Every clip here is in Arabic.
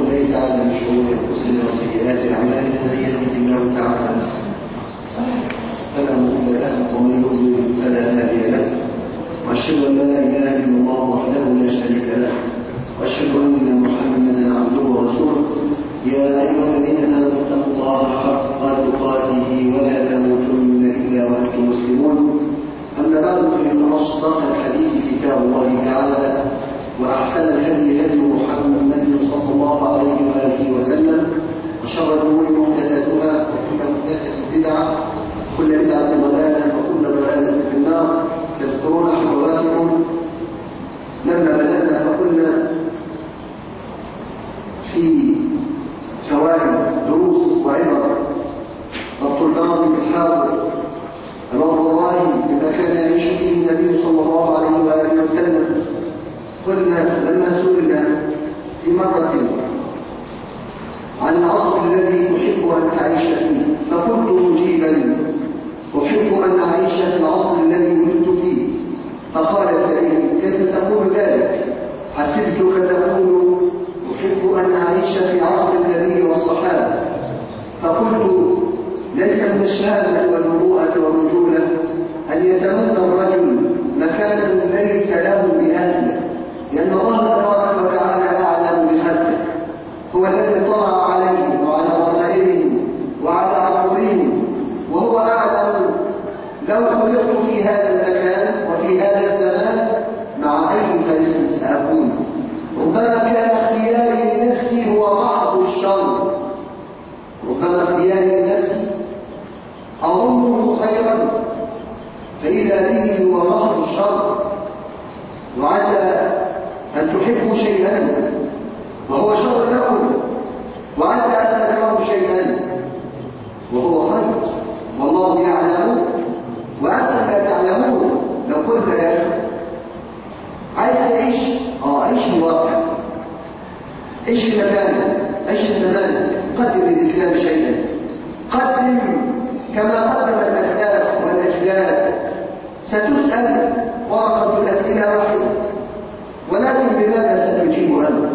بالله تعالى من شرور انفسنا وسيئات اعمالنا من يهده الله تعالى فلا مضل له ومن يضلل فلا هادي له واشهد ان لا اله الا الله وحده لا شريك له واشهد ان محمدا عبده ورسوله يا ايها الذين امنوا اتقوا الله حق تقاته ولا تموتن الا وانتم مسلمون اما بعد فان اصدق الحديث كتاب الله تعالى واحسن الهدي هدي محمد صلى الله عليه واله وسلم وشر الامور محدثاتها وكل محدثه بدعه وكل بدعه ضلاله وكل ضلاله في النار. تذكرون حضراتكم لما بدانا فقلنا في فوائد دروس وعبر ضبط الماضي بالحاضر رضي الله بما كان يعيش فيه النبي صلى الله عليه واله وسلم. قلنا لما سئلنا في مرة عن العصر الذي أحب أن أعيش فيه فقلت مجيبا أحب أن أعيش في العصر الذي ولدت فيه. فقال سائلي كيف تقول ذلك؟ حسبتك تقول أحب أن أعيش في عصر النبي والصحابة. فقلت ليس من الشهامة والمروءة والرجولة أن يتمنى الرجل مكانا ليس له بأهله، لأن الله تبارك وتعالى أعلم بخلقه، هو الذي طلع عليهم وعلى ضمائرهم وعلى عقولهم، وهو أعلم لو خلقت في هذا المكان وفي هذا الزمان مع أي فريق سأكون. ربما كان اختياري لنفسي هو محض الشر، ربما اختياري لنفسي أظنه خيرا فإذا به هو محض الشر. وعسى أن تحبوا شيئا وهو شر لكم، وعسى أن تكرهوا شيئا وهو خير، والله يعلم وأنتم لا تعلمون. لو قلت يا أخي عايز تعيش عيش الواقع، عيش المكان، عيش الزمان، قدم للإسلام شيئا، قدم كما قدم الأسلاف والأجداد. ستسأل ورقة الأسئلة واحدة، ولكن بماذا ستجيب أنت؟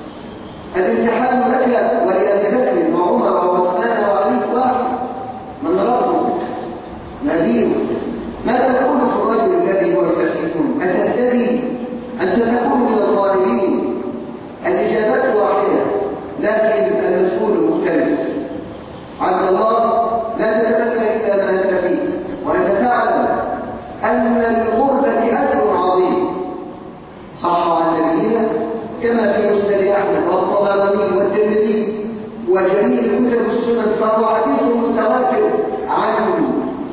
الامتحان لك ولأبي بكر وعمر وعثمان وعلي واحد، من ربك؟ ما دينك؟ ماذا تقول في الرجل الذي هو يفتيكم؟ أتهتدي أن ستكون من الظالمين؟ الإجابات واحدة لكن المسؤول مختلف. عبد الله لا تتمنى إلا ما أنت فيه، وأنت تعلم أن للغربة أجر عظيم. صح عن نبينا كما في مسند أحمد والطبراني والترمذي وجميع كتب السنن، فهو حديث متواتر عن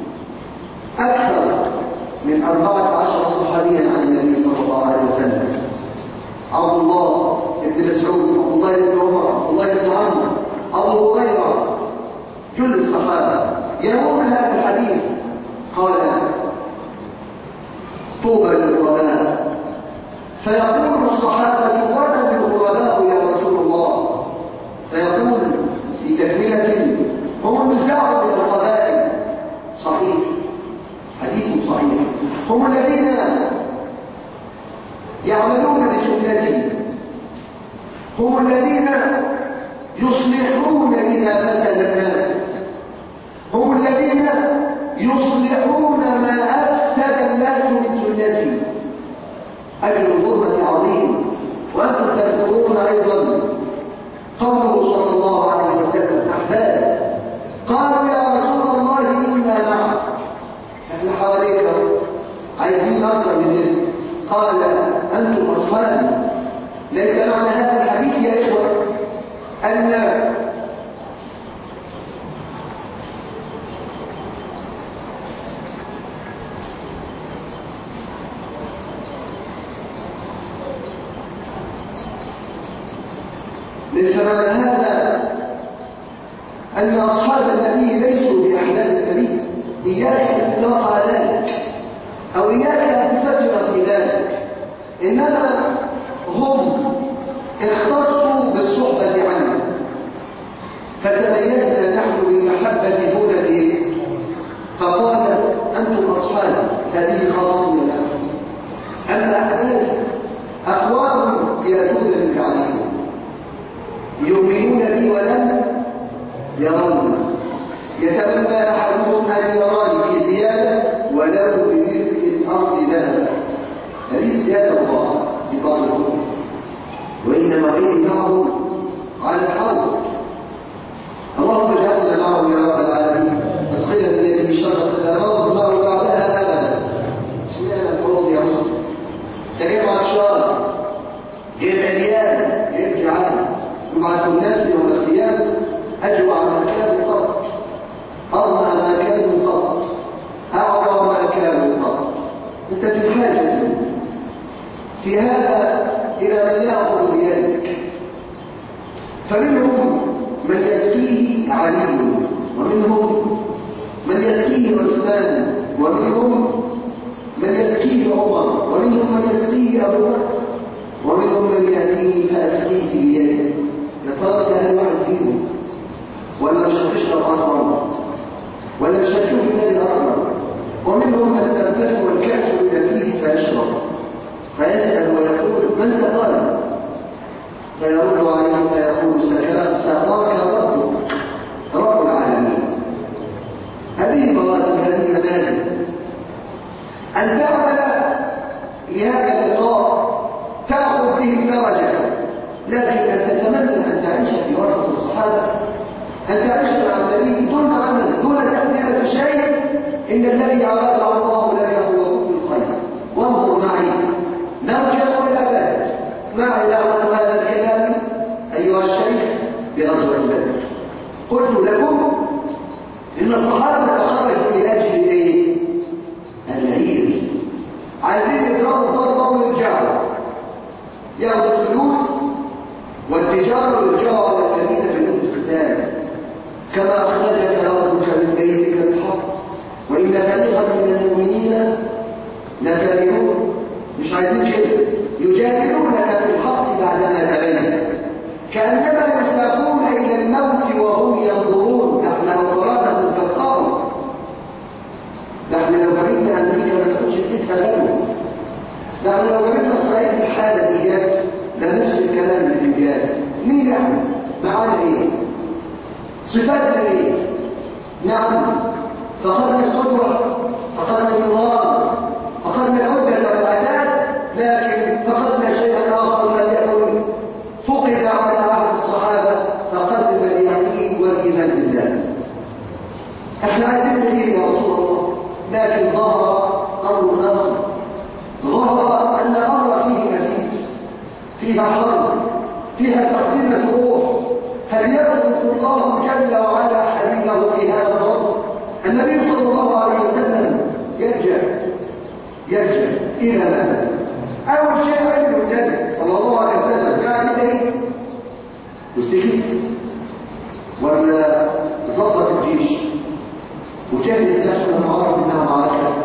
أكثر من 14 صحابيا عن النبي صلى الله عليه وسلم. عبد الله بن مسعود، عبد الله بن عمر، عبد الله بن عمرو، أبو هريرة، كل الصحابة يروون هذا الحديث. قال طوبى للغرباء، فيقول الصحابة ومن الغرباء يا رسول الله؟ فيقول في تكملة هم النزاع من القبائل. صحيح، حديث صحيح. هم الذين يعملون بسنتي، هم الذين يصلحون إذا فسد الناس، هم الذين يصلحون ما أفسد الناس من سنتي. أجل الغربة عظيم. وأنتم تذكرون أيضا قوله صلى الله عليه وسلم أحباب قالوا يا رسول الله إنا معك، احنا حواليك عايزين أكثر من ذلك. قال أنتم أصحابي. ليس معنى هذا الحديث يا إخوة أن ليس معنى هذا أن أصحاب النبي ليسوا بأحلام النبي. إياك أن تقع ذلك أو إياك أن تفكر في ذلك، إنما هم اختصوا بالصحبة عنه، فتبيننا نحن بالمحبة هنا فيه. فقال أنتم أصحاب، هذه خاصية لهم. أما أحباب أقوام يأتون من بعدهم يؤمنون بي ولم يرون يتمنى أحدهم أن يراني في زيادة ولو بملء الأرض ذهبا. هذه زيادة الله في بعض الكتب، وإنما قيل معه على الحرب. اللهم اجعلنا معه يا رب العالمين، اسقنا الذي شرف لا نرض معه بعدها أبدا. اشمعنى الحوض يا مسلم؟ تجمع الشارع غير مليان غير جعان، يبعث الناس يوم القيامة أجوع ما كانوا قط، أرمى ما كانوا قط، أعظم ما كانوا قط. أنت في حاجة في هذا إلى من يأخذ بيدك. فمنهم من يسقيه علي، ومنهم من يسقيه عثمان، ومنهم من يسقيه عمر، ومنهم من يسقيه أبو بكر، ومنهم من يأتيني فأسقيه بيدي. يا ترى ده الواحد فيهم ولا مش هتشرب أصلا ولا مش هتشوف النبي أصلا؟ ومنهم من تنفتح الكأس إلى فيه فيشرب فيسأل ويقول من سقانا؟ فيرد عليه فيقول سقاك ربك رب العالمين. هذه مراتب، هذه منازل. أن تعمل لهذا اللقاء تأخذ به الدرجة، لكن أن تتمنى أن تعيش في وسط الصحابة، أن تعيش مع النبي دون عمل دون تقدير شيء. إن الذي أراد الله لك هو كل الخير. وانظر معي نرجع إلى ذلك ما علاقة هذا الكلام أيها الشيخ بغزوة بدر. قلت لكم إن الصحابة خرجوا لأجل إيه؟ الهير، عايزين يضربوا ضربة ويرجعوا ياخذوا الفلوس والتجارة ويرجعوا على المدينة في القتال. كما أخرجك ربك من بيتك بالحق وإن فريقا من المؤمنين لكارهون. مش عايزين كده، يجادلونك في الحق بعدما تبين، كأنما يساقون إلى الموت وهم ينظرون. نحن لو قرأنا تفكروا، نحن لو فهمنا أمريكا ما تكونش تتكلموا، نحن لو فهمنا إسرائيل في الحالة ديت لنفس الكلام اللي في الجاد. مين نحن؟ معانا إيه؟ صفاتنا إيه؟ نعم فقدنا القدوة، فقدنا النظام، فقدنا العدة والعداد، لكن فقدنا شيئا آخر لم يكن فقد على عهد الصحابة، فقدنا اليقين والإيمان بالله. احنا عايزين دليل يا رسول الله، لكن ظهر أمر آخر، ظهر أن الأمر فيه مزيد، فيها حرب، فيها تقديم الروح. هل يقدر الله جل وعلا حبيبه في هذا الأمر؟ النبي صلى الله عليه وسلم يرجع إلى ماذا؟ أول شيء عمله النبي صلى الله عليه وسلم قاعد إيه؟ وسكت ولا ظبط الجيش وجهز نفسه لما عرف إنها معركة.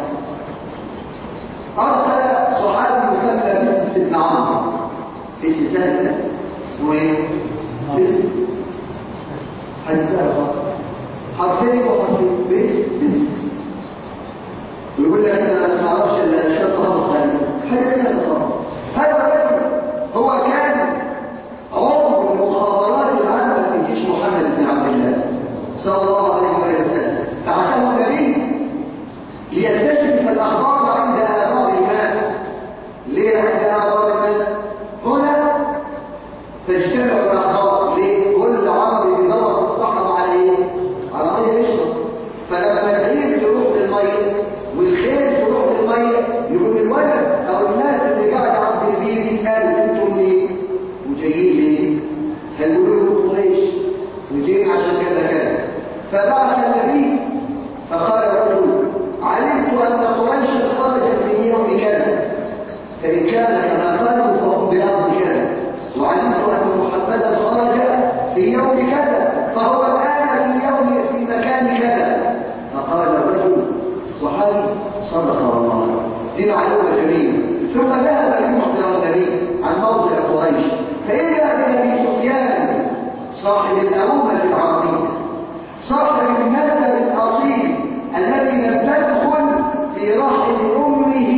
أرسل صحابي يسمى بسم بن عمرو، اسم سهل اسمه إيه؟ بسم حدثها حرفين وحرفين بس ويقول لك انا ما اعرفش الا شويه صفات حاجه كده. هذا الرجل هو كان عضو المخابرات العامه في جيش محمد بن عبد الله صلى الله عليه وسلم. بعثه النبي ليكتشف الاخبار عند ابواب الماء. ليه عند ابواب الماء؟ هنا تجتمع الاخبار. ليه؟ كل عربي بيدور في الصحراء على ايه؟ على ميه يشرب. فلما العير يروح للميه والخير يروح للميه، يقول الولد او الناس اللي قاعده عند البيت قالوا انتم منين وجايين ليه؟ فيقولوا له قريش وجايين عشان كذا كذا. فبعث النبي فقال الرجل علمت ان قريشا خرجت من يوم كذا، فان كان كما قالوا فهم بارض كذا، وعلمت ان محمدا خرج في يوم كذا فهو الان في مكان كذا. فقال الرجل الصحابي صدق والله. دي معلومه جميله. ثم ذهب ليخبر النبي عن موضع قريش، فاذا بابي سفيان صاحب الامومه العربيه، صاحب النسب الاصيل الذي لم تدخل في رحم امه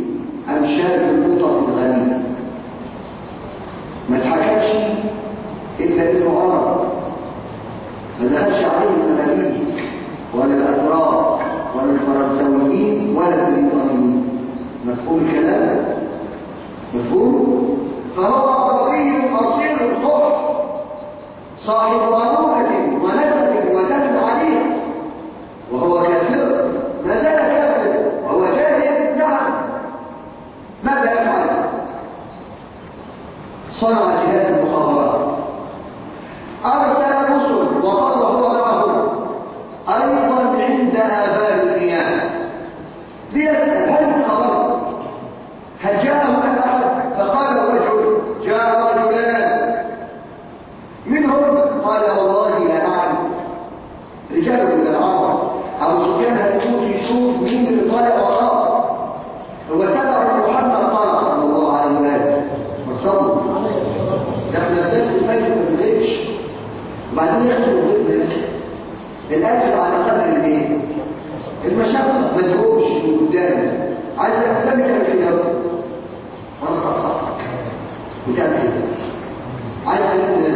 امشاد القطط الغنيه. ما اتحكتش إلا إنه عرب ما دخلش عليه المماليك ولا الأتراك ولا الفرنساويين ولا البريطانيين. مفهوم الكلام؟ مفهوم؟ فهو عربي أصيل الصبح صاحب ضرورة ونسب ودم عليه، وهو كافر ما زال كافر وهو جاهل. نعم، ماذا يفعل؟ صنع جهاز المخابرات، أرسل رسل وقال هو معهم أيضا عند آبار المياه ليسأل هل خبر هل جاءه أحد؟ فقال رجل جاء رجلان منهم قال والله لا أعلم. رجال من العرب أبو سفيان هيكون يشوف مين اللي طالع وراه. هو سمع محمد طالع صلى الله عليه وسلم وصلوا احنا بناخد الفجر ما بنغيبش وبعدين ياخدوا الغيب الاجر على قدر الايه؟ المشقه ما تهوش من قدامي. عايز قدامي تعمل كده وانا صحصحك وتعمل كده. عايز كده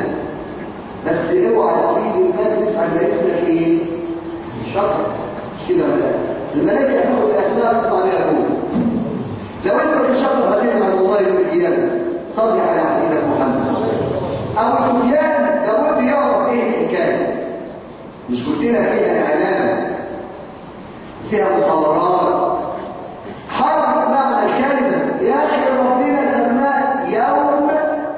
بس اوعى تسيب المجلس على اسمك ايه؟ شكر مش كده ولا الملائكه تاخد الاسماء تطلع بيها فوق. لو انت مش شكر هتزعل والله يوم القيامه. صلي على حبيبك محمد. ابو سفيان لابد يعرف ايه الحكايه. مش قلت لها فيها اعلام فيها محاورات حرف معنى الكلمه يا اخي ربنا سماه يوم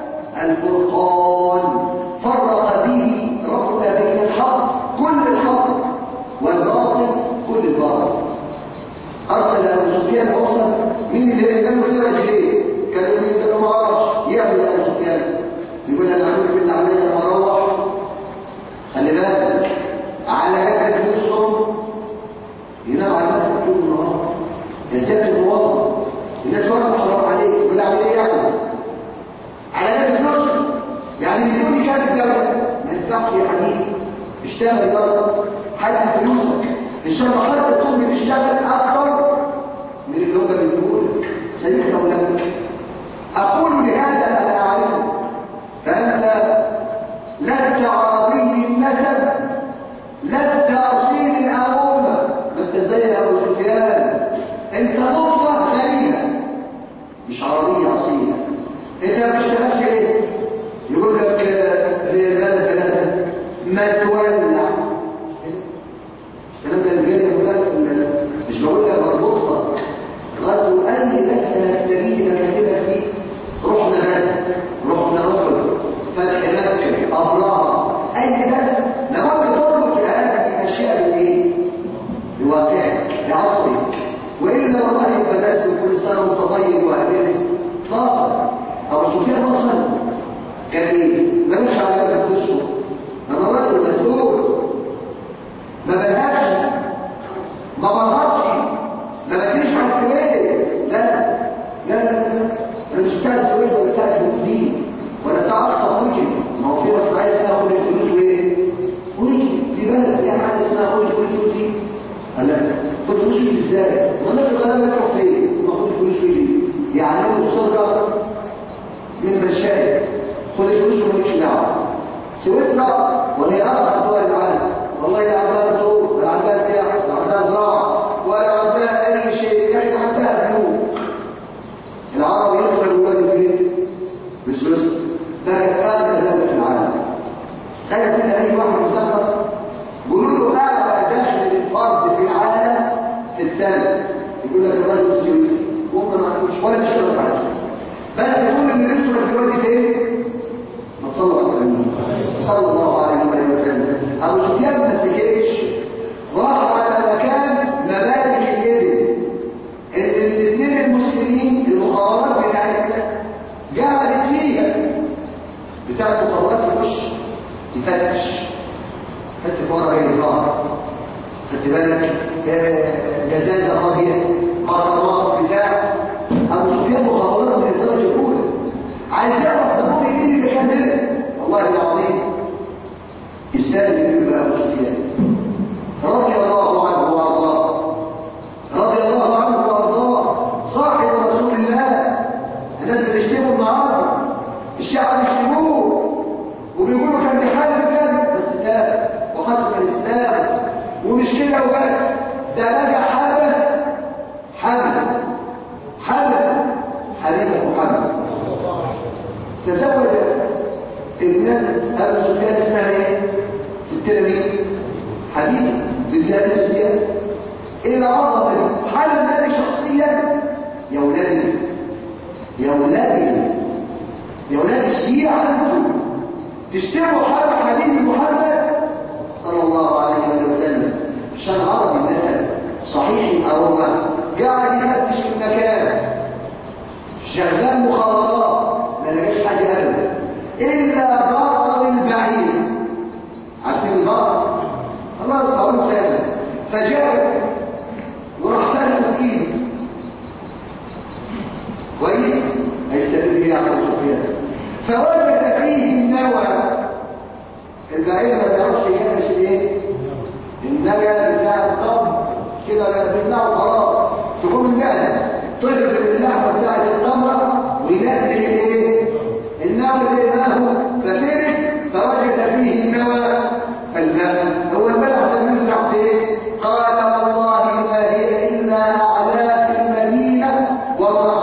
الفرقان فرق به ربنا بين الحق كل الحق والباطل كل الباطل. ارسل ابو سفيان وصل مين اللي كانوا في رجليه كانوا ما اعرفش يعمل ابو سفيان يقول انا عامل بالله عليا مروح خلي بالك على جبهه نصهم ينام على المكتب طول النهار ينسى المواصل الناس واقفه حرام عليك يقول عليه ايه يعني على جبهه نصهم يعني يقول لي كانت الدوله ما ينفعش يا حبيبي اشتغل يلا حد فلوسك ان شاء الله حتى تقوم تشتغل اكتر من اللي هم بيقولوا لك سيدنا اولادك. اقول لهذا انا اعرفه فانت لست عربي النسب لست اصيل الامومه ما انت زي ابو سفيان انت نصف غريبه مش عربيه اصيله. انت ما بتشتغلش ايه؟ يقول لك في بلد ما تولع الكلام ده اللي مش بقول لك مربوطه غزو اي نفسه تجيب مكانها فيه. رحنا غزو رحنا احد فتح مكه ابرهه اي بس لابد تربط هذه الاشياء بالايه؟ بواقعك بعصرك والا والله يبقى درس كل سنه متطيب وهدرس اطلاقا. ابو سفيان اصلا كان ايه؟ ملوش على فلوسه انا راجل مسؤول ما بلغش ما بغضش ما بكريش على السويد. لا لا لا لا انا مش بتاع السويد ولا بتاع الدين ولا بتاع اخطا وجهي. ما هو في مصراعيه اسمها خد الفلوس وايه؟ وجهي في بالك في حاجه اسمها خد الفلوس وجهي. قال لا خد الفلوس وجهي ازاي؟ ما الناس الغلابه تروح فين؟ ما خد الفلوس وجهي يعلموا الصدقه من مشايخ خد الفلوس ومالكش دعوه. سويسرا وهي اكبر دول العالم والله لا عندها ضروب ولا عندها سياحه ولا عندها زراعه ولا عندها اي شيء يعني عندها بنوك. العرب يصل الولاد فين؟ بسويسرا. ده كانت اغلى دوله في العالم. تخيل كده اي واحد مسافر يقولوا له اعلى دخل الفرد في العالم في السنه يقول لك الراجل السويسري وهم ما عندوش ولا بيشتغل حاجه بس يقول ان يصرف في الوقت فين؟ ما صلى الله عليه وسلم. ابو سفيان ما سكتش راح على مكان مبالغ اليد ان الاثنين المسلمين المخابرات بتاعتنا جعلت فيها بتاع المخابرات يخش يفتش فتح ورا ايه الظهر خدت بالك جزازه راضيه مسارات بتاع ابو سفيان مخابرات من الدرجه الاولى عايز يعرف ضمور الدين اللي كان هنا والله العظيم السادة اللي يبقى ابو سفيان رضي الله عنه وارضاه رضي الله عنه وارضاه صاحب رسول الله. الناس بتشتموا النهارده الشعب يشتموه وبيقولوا كان بيحارب كده بس تاب وحسب الاسلام. ومش كده وبس، ده بقى حبيب محمد تزوج ابنة ابو سفيان اسمها ايه؟ ستنا مين؟ حبيب بنت ابي سفيان. ايه العظمه دي؟ حال النبي شخصيا يا ولادي يا ولادي يا ولاد الشيعة انتم تشتروا حبيب محمد صلى الله عليه وسلم عشان عربي مثلا صحيح الأرومة قاعد يفتش في المكان شغال مخابرات ما لقاش حاجة أبدا إلا بطل البعير. عارفين البطل؟ خلاص أقول ثاني فجاء وراح سأله في إيده كويس هيستدل بيه على سفيان فوجد فيه النوى. البعير ما بيعرفش يجمش ايه؟ النوى بتاع الطب كده بيطلعوا خلاص تقوم المعده تفرز اللحمه بتاعت التمره وينزل الايه؟ النوى اللي ماهو ففرد فوجد فيه النوى فالنوى هو الملح ده بيزرع فين؟ قال والله ما هي الا اعلاف المدينه وما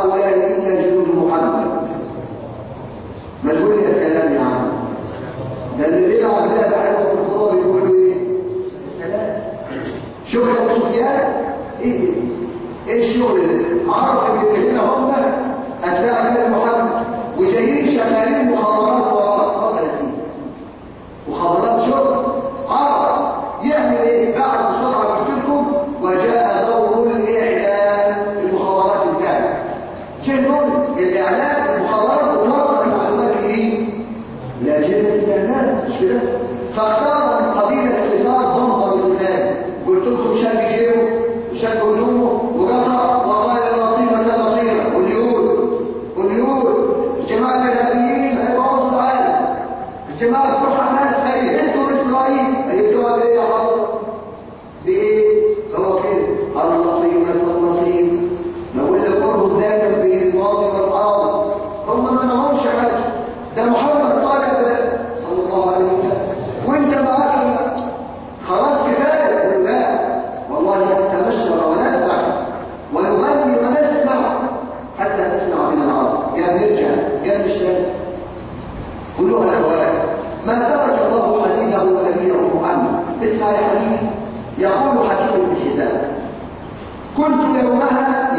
ما تقول لي يا سلام يا عم ده اللي بيلعب بقى بحاجه في الخضار يقولوا ايه؟ سلام. شوف يا ابو سفيان ايه الشغل ده؟ عرف ان الذين هم اتباع النبي محمد وجايين شغالين مخابرات وراه مخابرات شغل عرف يعمل ايه؟ بعد بسرعه قلت لكم وجاء دور الاعلام المخابرات بتاعه جاء دور الاعلام المخابرات ووصل المعلومات ليه؟ لاجهزه الاعلام مش كده؟ فاختار من قبيله الخفاف ضمضم الإسلام قلت لكم شاب جيبه وشاب هدومه وقطع وقال الرطيبه كالرطيبه واليهود الجماعه الارهابيين هيبوظوا العالم الجماعه بتوع حماس هيهدوا اسرائيل هيهدوها بايه يا حضره؟ بايه؟ هو كده اللطيف نقول لك قربوا دايما بالماضي والحاضر هم ما لهمش حاجه ده محمد طالب صلى الله عليه وسلم وانت معاك خلاص كفايه قول لا والله نتبشر ونتبع ونغني ونسمع حتى نسمع من العرب يا نرجع يا نشتغل كلها الاخوات ما ترك الله حبيبه ونبيه محمد اسمع يا حبيبي يقول حكيم بن حزام كنت يومها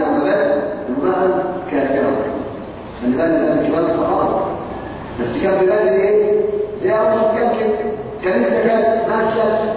كافرا خلي بالك ده كمان الصحابه بس كان في بالي ايه زي ابو سفيان كده كان لسه كان ماشي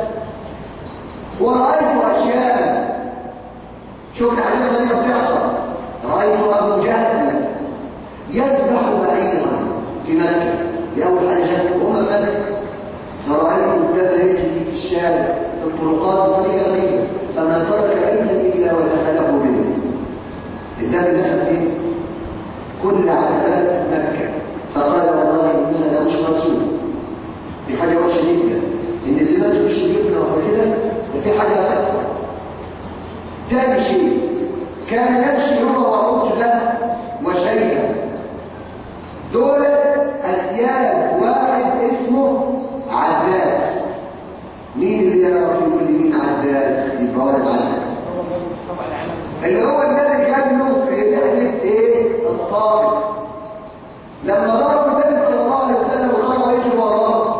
ورأيت اشياء شفت حاجات غريبه بتحصل رأيت ابو جهل يذبح بعيرا في مكه لاول حاجه شافه مكه فرأيت ابتدى يجري في الشارع في الطرقات بطريقه غريبه فما ترك عيدا الا ودخله به الدم دخل فيه كل عتبات مكة فقال والله إنها لا مش مرسول دي حاجة وحشة جدا إن الزمان مش جبنا ولا كده ده في حاجة أكثر. ثاني شيء كان يمشي هو وعجلة وشيبة دول أسياد واحد اسمه عداس. مين اللي يعرف يقول لي مين عداس؟ يبقى ولد عداس اللي هو الذي كان له في رحلة ايه؟ الطائف لما ضرب النبي صلى الله عليه وسلم وطلع يجري وراه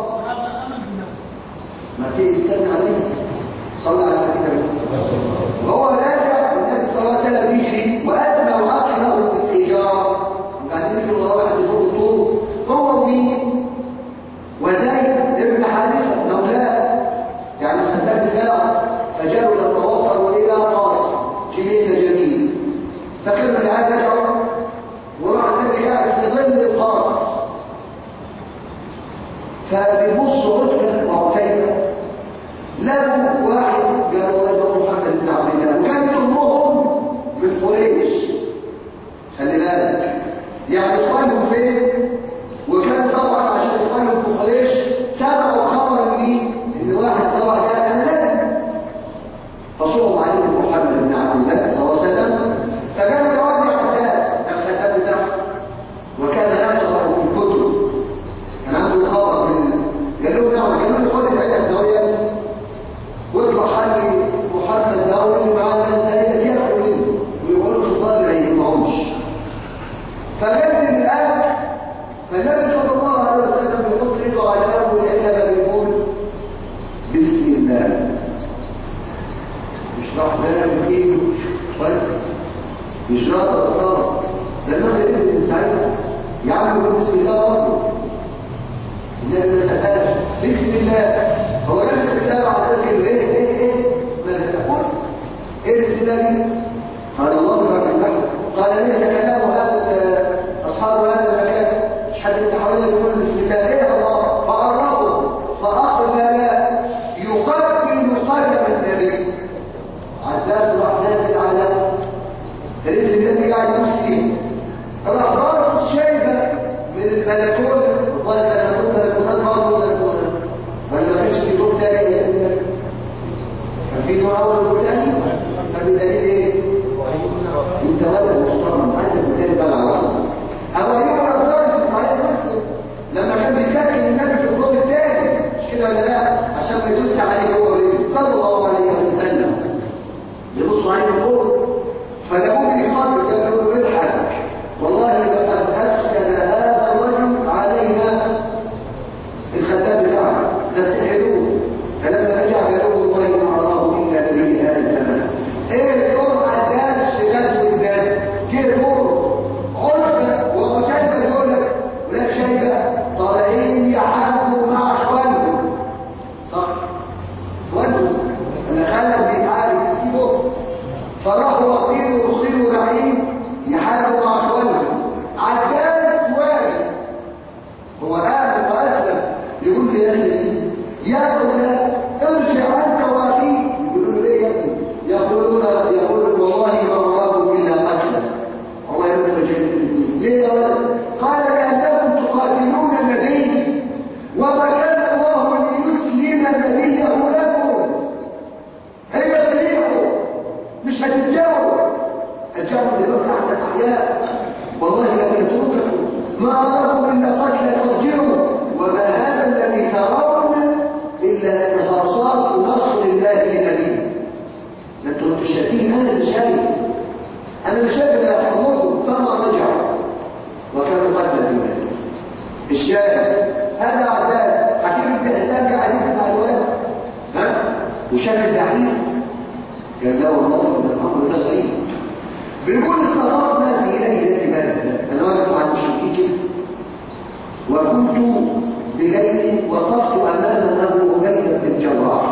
ما تيجي تستنى عليه صلى على النبي وهو راجع النبي صلى الله عليه وسلم يجري وأدنى وعقله بالحجارة وقاعدين يجري وراه واحد فوق الطور هو ومين؟ وزيد ابن حارثة مولاه يعني الخزان بتاعه فجاءوا لما وصلوا إلى قاصر جنين جميل فكانوا لهذا يدعو وراح النبي قاعد في ظل القاصر فبيبص عتبة وعتيبة لقوا واحد قالوا له محمد بن عبد الله وكان كلهم من قريش خلي بالك يعني اخوانهم فين وكانوا طبعا عشان اخوانهم في قريش سمعوا خبر مين ان واحد طبعا قال انا لازم فصوم عليهم محمد بن عبد الله صلى الله عليه وسلم فكان يراجع عداس الختام بتاعه وكان يقرأ في الكتب كان عنده خبر لا ما سألهاش بسم الله. هو لا بسم الله بعد ذلك ايه ماذا تقول؟ ايه بسم الله دي؟ قال الله بارك الله. قال ليس كلام اصحاب هذا المكان مش حد اللي حوالي يقول بسم الله ايه الله. فقربوا فاقبل يقبل قدم النبي. عداس راح نازل على رجل النبي قاعد يمشي راح ضارب الشيبه من البلكونه. وقال بلكونات برضه مسؤوله ولا ما كانش في دور تاني؟ كان في دور اول ودور ثاني. فبدليل ايه؟ انت ولد محترم عايز تتابع على الارض. او ايوب الانصاري في صحيح مسلم لما كان بيسكن النبي في الدور الثاني مش كده ولا لا؟ عشان ما يدوس عليه هو صلى الله عليه وسلم يبص عليه فوق فلابد يخاطب قال له اضحك والله لقد افسد هذا الرجل علينا الخدام بتاعه فسحروه فلما رجع قالوا والله ما اراه الا به هذا الثمن. ايه الدور عداس في غزو البلد جه دور عرفه وقتيبه يقول لك ولا شيبه طالعين يحاربوا مع اخوانهم صح؟ اخوانهم اللي خلق بيتعارك يسيبه فراحوا واخدين ورسلوا رايحين يحاربوا مع اخوانهم. عداس واجب هو آمن وأسلم يقول لي يا سيدي يا فلان ارجع أنت وأخيك. يقولوا له ليه يا ابني؟ يقولون والله ما مراه إلا قتلا. الله يرحمه جل ليه يا ولد؟ قال لأنكم تقاتلون النبي وما كان الله ليسلم نبيه لكم. هي سريعه مش هتتجاوب. الجاوب دلوقتي أحسن أحياء والله لكن ترككم ما أراكم إلا قتل ترجعوا وما هذا الذي ترون إلا انغاصات نصر الله لنبيه. لأنتم تشاهدين أنا مش شايف أن أحمركم فما رجعوا وكانوا قتل الإيمان. الشاهد هذا عداد حكيم بن حزام كعزيز مع الوالد وشاف البعير قال لا والله ده الأمر ده غريب. بيقول استغربنا في إلهي العبادة. أنا واقف مع المشركين كده وكنت بليل وقفت أمام أبو عبيدة بن الجراح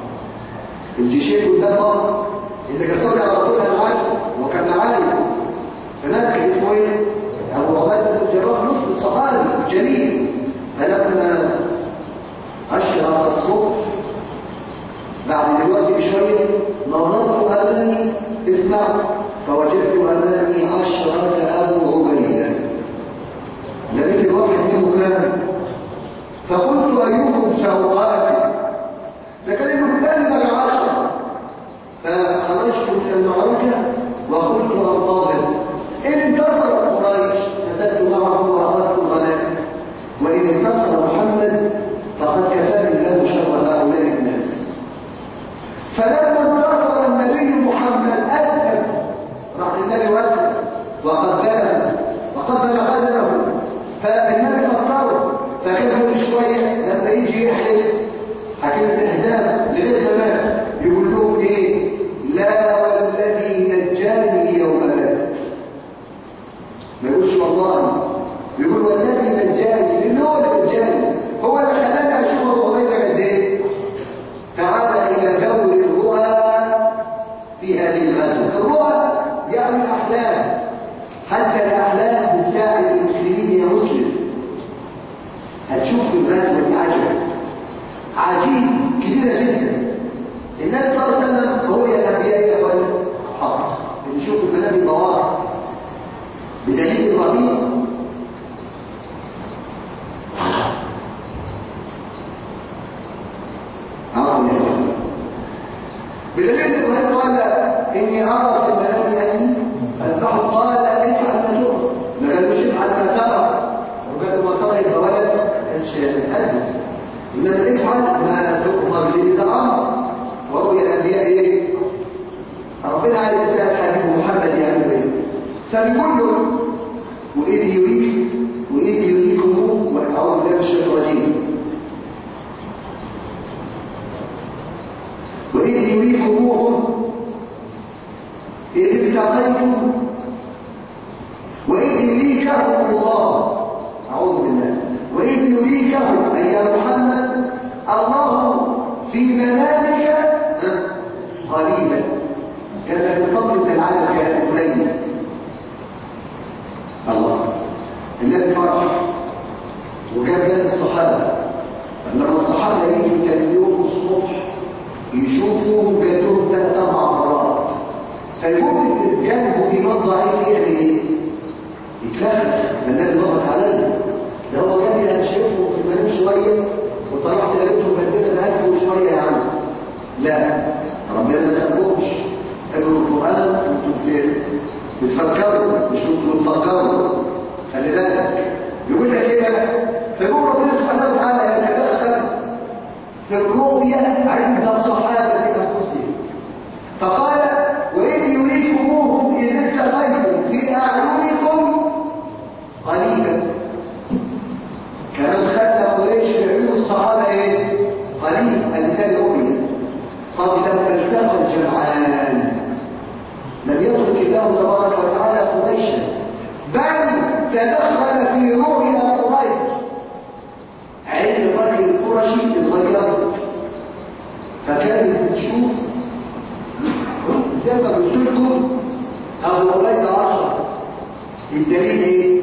الجيشين قدامه اللي كسر على طول العاج وكان معايا هناك اسمه ايه؟ أبو عبيدة بن الجراح نصف الصحابي جليل. فلما أشرف الصبح بعد دلوقتي بشوية نظرت أمامي اسمع فوجدت أمامي 10 أبو عبيدة لقيت الواحد منهم كان فقلت أيهم سوقاتي لكن المكتان بقى 10. فخرجت من المعركة وقلت أنتظر إن انتصر قريش نزلت معه وأخذت الغنائم وإن انتصر محمد فقد كفاني الله شر هؤلاء الناس. فلما انتصر النبي محمد أسلم راح النبي وأسلم وقبل قدمه. فالنبي فكره فكان كل شوية لما يجي يحلف حكيم الأحزاب لغاية ما يقول لهم إيه؟ لا والذي نجاني يوم بدر. ما يقولش والله يقول والذي نجاني لأن هو اللي نجاني هو اللي خلاني أشوف أبو عبيدة قد إيه. تعال إلى جو الرؤى في هذه الغزوة. الرؤى يعني الأحلام حتى الأحلام بتساعد المسلمين يا مسلم. هتشوف في الغزوة دي عجيب كبيرة جدا. النبي صلى الله عليه وسلم هو يا الأنبياء يا أخواني حق بنشوف المنابي ضواحي بدليل إبراهيم بدليل إبراهيم قال إني أرى في المنام أني أذبحه. قال افعل ما تؤمر. ما قالوش افعل ما ترى. وقال ما ترى يبقى ولد كانش يتأذى. إنما افعل ما تؤمر به ده أمر. وهو الأنبياء إيه؟ ربنا عليه السلام حبيب محمد يعني إيه؟ فبيقول له وإذ يريكم وأعوذ بالله من الشيطان الرجيم وإذ يريكموهم إذ التقيتم وإذ يريكهم الله أعوذ بالله وإذ يريكهم أي وكان جاب الصحابة لما الصحابة يجوا كان يوم الصبح يشوفوا جاتهم 3 4 مرات فيقوم الكلب إيمان ضعيف يعمل إيه؟ يتلخف النبي ضغط عليه ده هو كان شايفهم في المنام شوية وطلعت لقيتهم بدينا بهدفوا شوية يا عم لا ربنا ما سابهمش قالوا القرآن انتوا بتفكروا مش انتوا بتفكروا خلي بالك يقول لك ايه بقى فيقول ربنا سبحانه وتعالى يتدخل في الرؤيا عند الصحابة انفسهم فقال وإذ يريكموهم إذ التقيتم في أعينكم قليلا كمان خلى قريش في عيون الصحابة ايه قليل الكلمة رؤيا قال لما التقى الجمعان لم يترك الله تبارك وتعالى قريشا بل تدخل في رؤيا قريش عين الرجل القرشي اتغيرت فكانت بتشوف زي ما قلت لكم ابو عبيده 10 الدليل ايه؟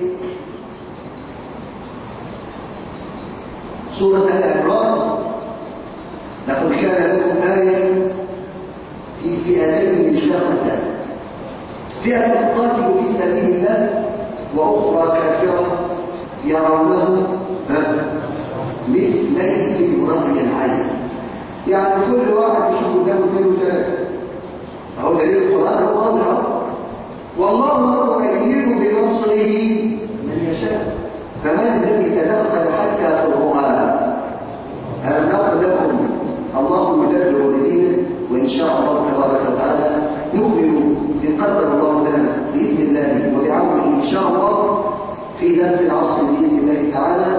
سوره ال عمران لقد كان لكم آية في فئتين التقتا فئة تقاتل في سبيل الله وأخرى كافرة يرونهم مثليهم رأي العين يعني كل واحد يشوف قدامه 2 و3 أهو دليل القرآن واضح والله يؤيد بنصره من يشاء فمن الذي تدخل حتى في الرؤى ألم نقل لكم الله يدبر دينه وإن شاء الله تبارك وتعالى نؤمن بقدر الله لنا بإذن الله وبعونه إن شاء الله في درس العصر بإذن الله تعالى